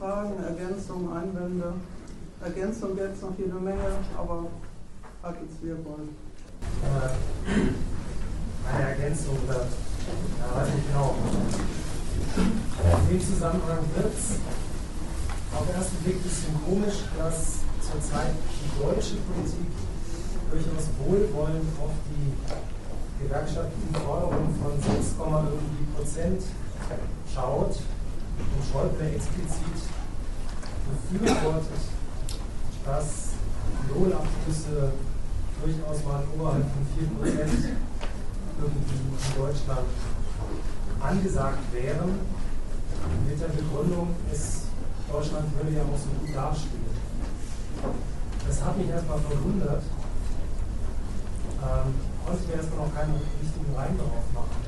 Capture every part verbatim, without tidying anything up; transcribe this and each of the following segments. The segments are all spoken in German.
Fragen, Ergänzungen, Einwände? Ergänzung gibt es noch jede Menge, aber halt jetzt wie ihr wollt. Eine Ergänzung, oder, ja, weiß nicht genau. In dem Zusammenhang wird es auf den ersten Blick ein bisschen komisch, dass zurzeit die deutsche Politik durchaus wohlwollend auf die gewerkschaftlichen Forderungen von sechs, irgendwie Prozent schaut und Schäuble explizit befürwortet, dass Lohnabschlüsse durchaus mal oberhalb von vier Prozent irgendwie in Deutschland angesagt wären, mit der Begründung, es, Deutschland würde ja auch so gut dastehen. Das hat mich erstmal verwundert. Ähm, konnte ich mir erstmal noch keinen richtigen Reim darauf machen.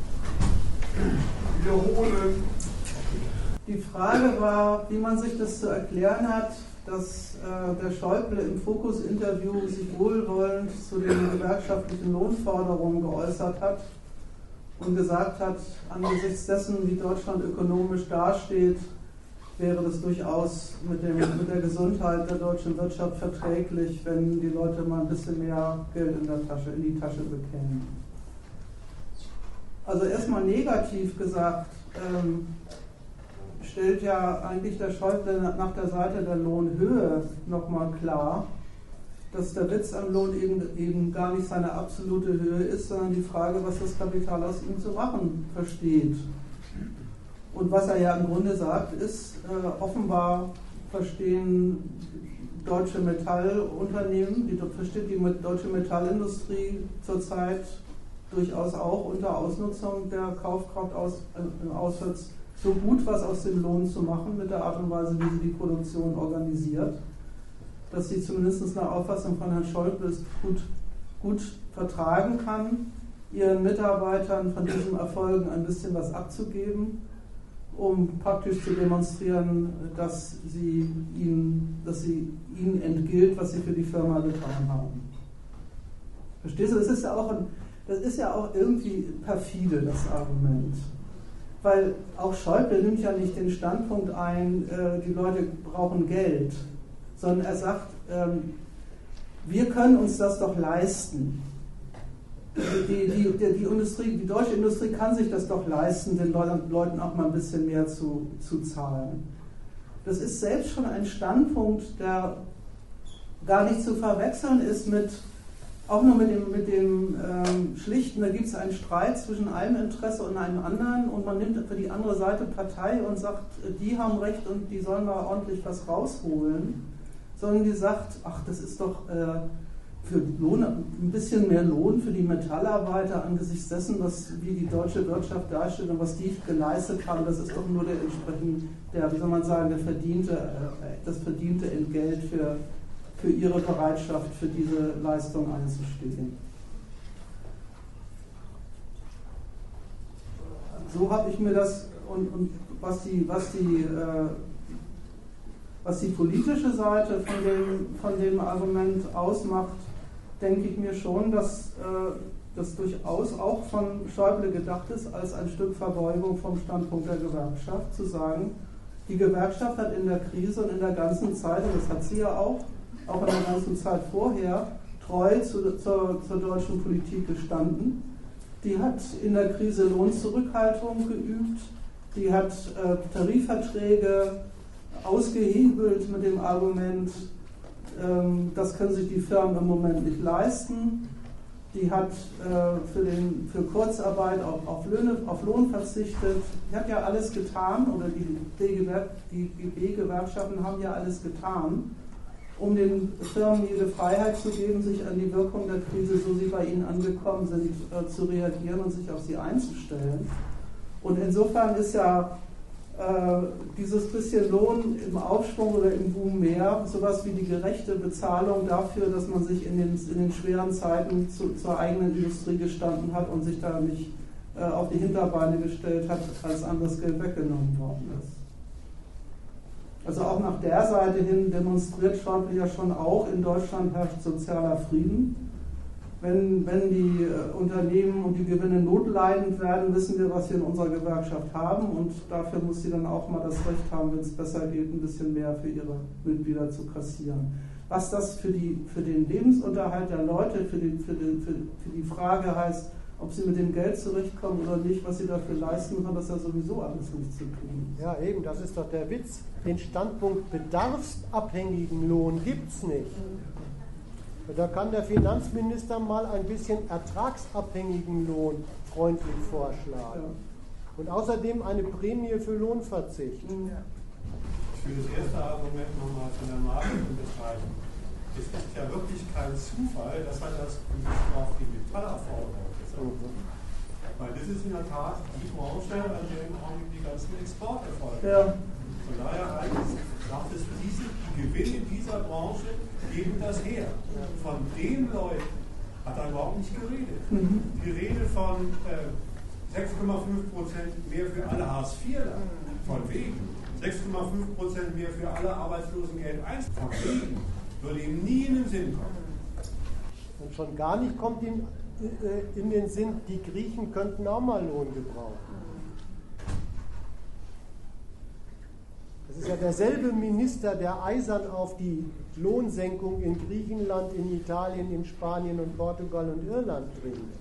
Wiederholen. Die Frage war, wie man sich das zu erklären hat, dass äh, der Schäuble im Fokus-Interview sich wohlwollend zu den gewerkschaftlichen Lohnforderungen geäußert hat und gesagt hat, angesichts dessen, wie Deutschland ökonomisch dasteht, wäre das durchaus mit, dem, mit der Gesundheit der deutschen Wirtschaft verträglich, wenn die Leute mal ein bisschen mehr Geld in der Tasche, in die Tasche bekämen. Also erstmal negativ gesagt, ähm, stellt ja eigentlich der Schäuble nach der Seite der Lohnhöhe nochmal klar, dass der Witz am Lohn eben, eben gar nicht seine absolute Höhe ist, sondern die Frage, was das Kapital aus ihm zu machen versteht. Und was er ja im Grunde sagt, ist, äh, offenbar verstehen deutsche Metallunternehmen, die versteht die deutsche Metallindustrie zurzeit durchaus auch unter Ausnutzung der Kaufkraft aus, äh, Auswärts so gut was aus dem Lohn zu machen mit der Art und Weise, wie sie die Produktion organisiert, dass sie zumindest nach Auffassung von Herrn Schäuble es gut, gut vertragen kann, ihren Mitarbeitern von diesen Erfolgen ein bisschen was abzugeben, um praktisch zu demonstrieren, dass sie ihnen, dass sie ihnen entgilt, was sie für die Firma getan haben. Verstehst du? Das ist ja auch, ein, das ist ja auch irgendwie perfide, das Argument. Weil auch Schäuble nimmt ja nicht den Standpunkt ein, äh, die Leute brauchen Geld, sondern er sagt, ähm, wir können uns das doch leisten. Die, die, die, die, Industrie, die deutsche Industrie kann sich das doch leisten, den Leuten auch mal ein bisschen mehr zu, zu zahlen. Das ist selbst schon ein Standpunkt, der gar nicht zu verwechseln ist mit, auch nur mit dem, mit dem ähm, Schlichten, da gibt es einen Streit zwischen einem Interesse und einem anderen und man nimmt für die andere Seite Partei und sagt, die haben Recht und die sollen da ordentlich was rausholen, sondern die sagt, ach, das ist doch äh, für Lohn, ein bisschen mehr Lohn für die Metallarbeiter angesichts dessen, was, wie die deutsche Wirtschaft dasteht und was die geleistet haben, das ist doch nur der entsprechend, der, wie soll man sagen, der verdiente, äh, das verdiente Entgelt für für ihre Bereitschaft, für diese Leistung einzustehen. So habe ich mir das, und, und was, die, was, die, äh, was die politische Seite von dem, von dem Argument ausmacht, denke ich mir schon, dass äh, das durchaus auch von Schäuble gedacht ist, als ein Stück Verbeugung vom Standpunkt der Gewerkschaft, zu sagen, die Gewerkschaft hat in der Krise und in der ganzen Zeit, und das hat sie ja auch, auch in der ganzen Zeit vorher, treu zu, zur, zur deutschen Politik gestanden. Die hat in der Krise Lohnzurückhaltung geübt, die hat äh, Tarifverträge ausgehebelt mit dem Argument, ähm, das können sich die Firmen im Moment nicht leisten. Die hat äh, für, den, für Kurzarbeit auf, auf, Löhne, auf Lohn verzichtet. Die hat ja alles getan, oder die G B-Gewerkschaften haben ja alles getan, um den Firmen jede Freiheit zu geben, sich an die Wirkung der Krise, so sie bei ihnen angekommen sind, äh, zu reagieren und sich auf sie einzustellen. Und insofern ist ja äh, dieses bisschen Lohn im Aufschwung oder im Boom mehr sowas wie die gerechte Bezahlung dafür, dass man sich in den, in den schweren Zeiten zu, zur eigenen Industrie gestanden hat und sich da nicht äh, auf die Hinterbeine gestellt hat, als anderes Geld weggenommen worden ist. Also auch nach der Seite hin demonstriert Schäuble ja schon auch, in Deutschland herrscht sozialer Frieden. wenn, wenn die äh, Unternehmen und die Gewinne notleidend werden, wissen wir, was wir in unserer Gewerkschaft haben, und dafür muss sie dann auch mal das Recht haben, wenn es besser geht, ein bisschen mehr für ihre Mitglieder zu kassieren. Was das für, die, für den Lebensunterhalt der Leute, für die, für, die, für, für die Frage heißt, ob sie mit dem Geld zurechtkommen oder nicht, was sie dafür leisten, hat das ja sowieso alles nichts zu tun. Ja, eben, das ist doch der Witz. Den Standpunkt bedarfsabhängigen Lohn gibt es nicht. Da kann der Finanzminister mal ein bisschen ertragsabhängigen Lohn freundlich vorschlagen. Ja. Und außerdem eine Prämie für Lohnverzicht. Ja. Ich will das erste Argument nochmal von der Marke unterstreichen. Es ist ja wirklich kein Zufall, dass man das auf die Metallerforderung ist. Mhm. Weil das ist in der Tat die Branche, an der im Augenblick die ganzen Exporte erfolgen. Ja. Von daher eigentlich sagt es, diese, die Gewinne dieser Branche geben das her. Von den Leuten hat er überhaupt nicht geredet. Mhm. Die Rede von äh, sechs Komma fünf Prozent mehr für alle Hartz vierler, von wegen. sechs Komma fünf Prozent mehr für alle Arbeitslosengeld eins, von wegen. Würde ihm nie in den Sinn kommen. Und schon gar nicht kommt ihm äh, in den Sinn, die Griechen könnten auch mal Lohn gebrauchen. Das ist ja derselbe Minister, der eisern auf die Lohnsenkung in Griechenland, in Italien, in Spanien und Portugal und Irland dringt.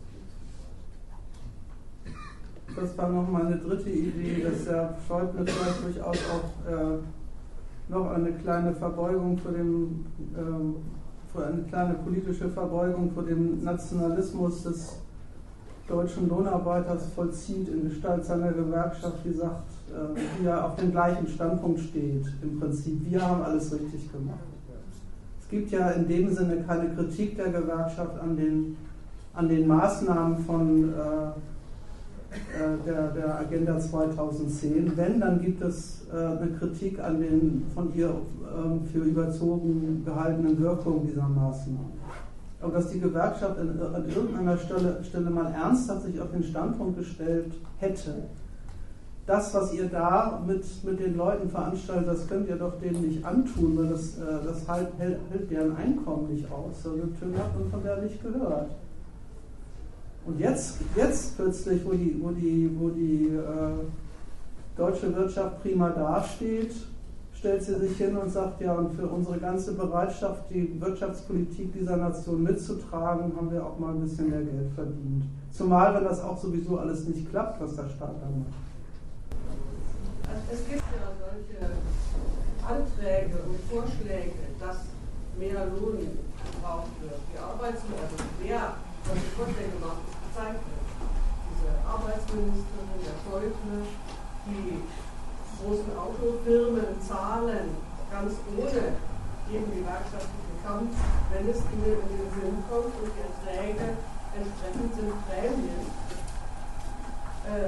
Das war noch mal eine dritte Idee, dass der Schäuble vielleicht durchaus auch äh, noch eine kleine Verbeugung vor dem, ähm, vor eine kleine politische Verbeugung vor dem Nationalismus des deutschen Lohnarbeiters vollzieht in Gestalt seiner Gewerkschaft, die sagt, äh, die ja auf dem gleichen Standpunkt steht, im Prinzip. Wir haben alles richtig gemacht. Es gibt ja in dem Sinne keine Kritik der Gewerkschaft an den, an den Maßnahmen von äh, Der, der Agenda zweitausendzehn. Wenn, dann gibt es äh, eine Kritik an den von ihr äh, für überzogen gehaltenen Wirkungen dieser Maßnahmen. Aber dass die Gewerkschaft an, an irgendeiner Stelle, Stelle mal ernsthaft sich auf den Standpunkt gestellt hätte, das, was ihr da mit, mit den Leuten veranstaltet, das könnt ihr doch denen nicht antun, weil das, äh, das halt, hält, hält deren Einkommen nicht aus. Also, hat man von der nicht gehört. Und jetzt, jetzt plötzlich, wo die, wo die, wo die äh, deutsche Wirtschaft prima dasteht, stellt sie sich hin und sagt, ja, und für unsere ganze Bereitschaft, die Wirtschaftspolitik dieser Nation mitzutragen, haben wir auch mal ein bisschen mehr Geld verdient. Zumal, wenn das auch sowieso alles nicht klappt, was der Staat da macht. Also es gibt ja solche Anträge und Vorschläge, dass mehr Lohn gebraucht wird. Die Arbeitslosen, also wer solche Vorschläge macht, ist bezeichnet. Diese Arbeitsministerin, der Schäuble, die großen Autofirmen zahlen ganz ohne jeden gewerkschaftlichen Kampf, wenn es ihnen in den Sinn kommt und die Erträge entsprechend sind Prämien. Äh,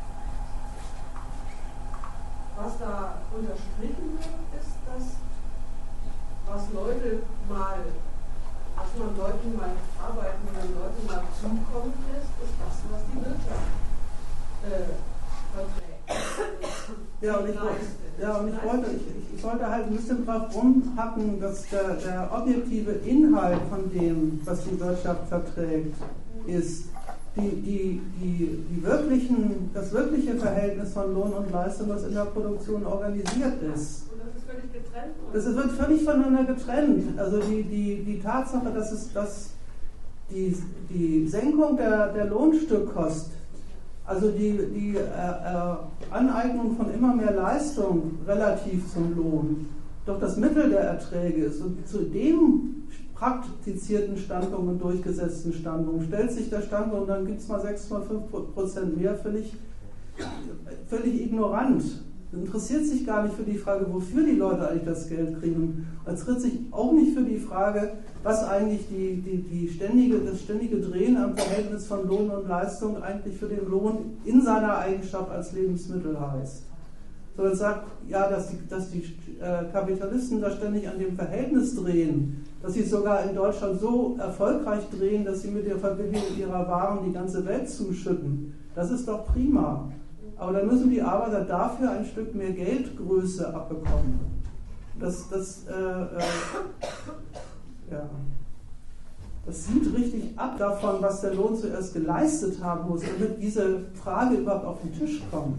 was da unterstrichen wird, ist, dass was Leute mal was man Leuten mal arbeiten, wenn Leuten mal zukommen lässt, ist das, was die Wirtschaft äh, verträgt. Ja, und ich, ja, und ich wollte, ich, ich wollte halt ein bisschen drauf rumhacken, dass der, der objektive Inhalt von dem, was die Wirtschaft verträgt, ist die, die, die, die wirklichen, das wirkliche Verhältnis von Lohn und Leistung, was in der Produktion organisiert ist. Völlig getrennt, das wird völlig voneinander getrennt. Also die, die, die Tatsache, dass, es, dass die, die Senkung der, der Lohnstückkost, also die, die äh, äh, Aneignung von immer mehr Leistung relativ zum Lohn, doch das Mittel der Erträge ist. Und zu dem praktizierten Standpunkt und durchgesetzten Standpunkt stellt sich der Standpunkt und dann gibt es mal sechs Komma fünf Prozent mehr, völlig, völlig ignorant. Interessiert sich gar nicht für die Frage, wofür die Leute eigentlich das Geld kriegen. Und interessiert sich auch nicht für die Frage, was eigentlich die, die, die ständige, das ständige Drehen am Verhältnis von Lohn und Leistung eigentlich für den Lohn in seiner Eigenschaft als Lebensmittel heißt. Sondern sagt, ja, dass die, dass die äh, Kapitalisten da ständig an dem Verhältnis drehen, dass sie sogar in Deutschland so erfolgreich drehen, dass sie mit der Verbilligung ihrer Waren die ganze Welt zuschütten. Das ist doch prima. Aber dann müssen die Arbeiter dafür ein Stück mehr Geldgröße abbekommen. Das, das, äh, äh, ja. Das sieht richtig ab davon, was der Lohn zuerst geleistet haben muss, damit diese Frage überhaupt auf den Tisch kommt.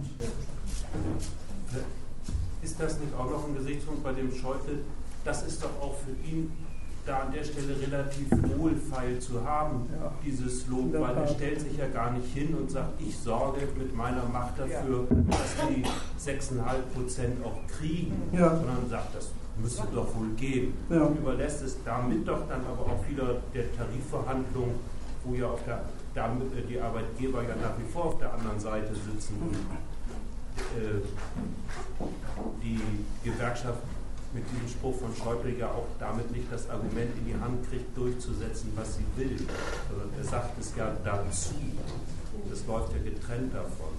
Ist das nicht auch noch ein Gesichtspunkt bei dem Schäuble? Das ist doch auch für ihn da an der Stelle relativ wohlfeil zu haben, ja, dieses Lob, weil er stellt sich ja gar nicht hin und sagt, ich sorge mit meiner Macht dafür, ja, dass die sechs Komma fünf Prozent auch kriegen, ja, sondern sagt, das müsste doch wohl gehen. Ja. Und überlässt es damit doch dann aber auch wieder der Tarifverhandlung, wo ja auf der, damit die Arbeitgeber ja nach wie vor auf der anderen Seite sitzen und äh, die Gewerkschaft mit diesem Spruch von Schäuble ja auch damit nicht das Argument in die Hand kriegt, durchzusetzen, was sie will. Sondern er sagt es ja dazu. Das läuft ja getrennt davon.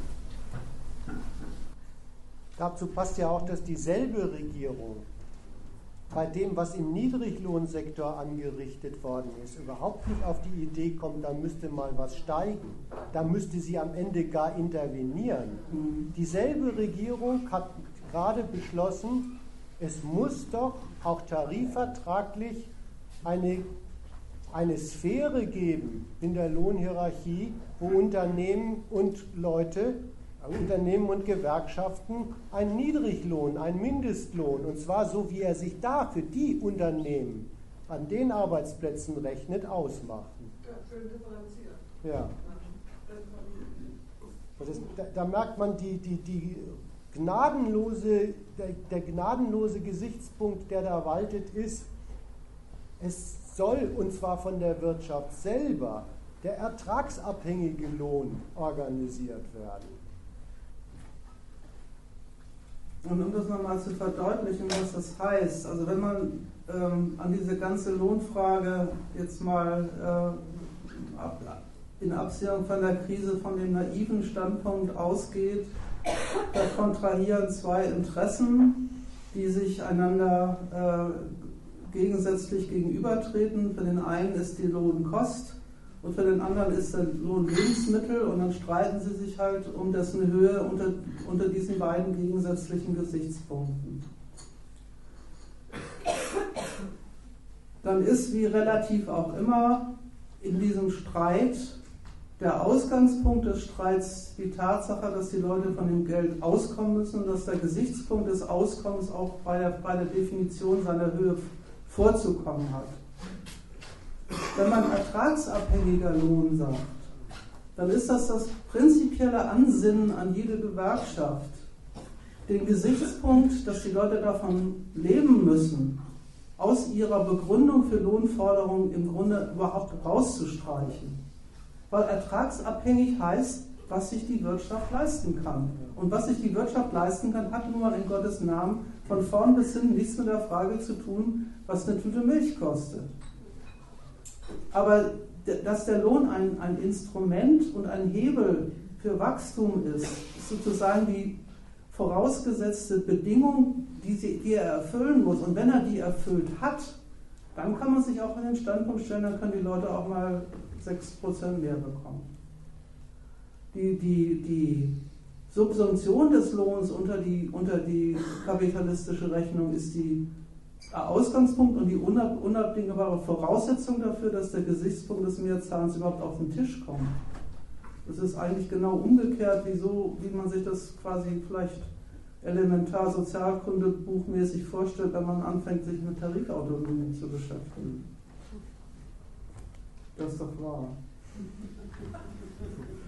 Dazu passt ja auch, dass dieselbe Regierung bei dem, was im Niedriglohnsektor angerichtet worden ist, überhaupt nicht auf die Idee kommt, da müsste mal was steigen. Da müsste sie am Ende gar intervenieren. Mhm. Dieselbe Regierung hat gerade beschlossen, es muss doch auch tarifvertraglich eine, eine Sphäre geben in der Lohnhierarchie, wo Unternehmen und Leute, Unternehmen und Gewerkschaften einen Niedriglohn, einen Mindestlohn, und zwar so, wie er sich da für die Unternehmen an den Arbeitsplätzen rechnet, ausmachen. Ja, schön differenziert. Ja. Das ist, da, da merkt man die, die, die gnadenlose, der, der gnadenlose Gesichtspunkt, der da waltet, ist, es soll, und zwar von der Wirtschaft selber, der ertragsabhängige Lohn organisiert werden. Und um das nochmal zu verdeutlichen, was das heißt, also wenn man ähm, an diese ganze Lohnfrage jetzt mal äh, ab, in Absehung von der Krise von dem naiven Standpunkt ausgeht, da kontrahieren zwei Interessen, die sich einander äh, gegensätzlich gegenübertreten. Für den einen ist die Lohnkost und für den anderen ist der Lohn Lebensmittel, und dann streiten sie sich halt um dessen Höhe unter, unter diesen beiden gegensätzlichen Gesichtspunkten. Dann ist, wie relativ auch immer, in diesem Streit der Ausgangspunkt des Streits die Tatsache, dass die Leute von dem Geld auskommen müssen und dass der Gesichtspunkt des Auskommens auch bei der, bei der Definition seiner Höhe vorzukommen hat. Wenn man ertragsabhängiger Lohn sagt, dann ist das das prinzipielle Ansinnen an jede Gewerkschaft, den Gesichtspunkt, dass die Leute davon leben müssen, aus ihrer Begründung für Lohnforderungen im Grunde überhaupt rauszustreichen. Weil ertragsabhängig heißt, was sich die Wirtschaft leisten kann. Und was sich die Wirtschaft leisten kann, hat nun mal in Gottes Namen von vorn bis hinten nichts mit der Frage zu tun, was eine Tüte Milch kostet. Aber dass der Lohn ein, ein Instrument und ein Hebel für Wachstum ist, ist sozusagen die vorausgesetzte Bedingung, die, sie, die er erfüllen muss. Und wenn er die erfüllt hat, dann kann man sich auch in den Standpunkt stellen, dann können die Leute auch mal sechs Prozent mehr bekommen. Die, die, die Subsumption des Lohns unter die, unter die kapitalistische Rechnung ist die Ausgangspunkt und die unab, unabdingbare Voraussetzung dafür, dass der Gesichtspunkt des Mehrzahlens überhaupt auf den Tisch kommt. Das ist eigentlich genau umgekehrt, wie, so, wie man sich das quasi vielleicht elementar sozialkundebuchmäßig vorstellt, wenn man anfängt, sich mit Tarifautonomie zu beschäftigen. Das ist doch wahr.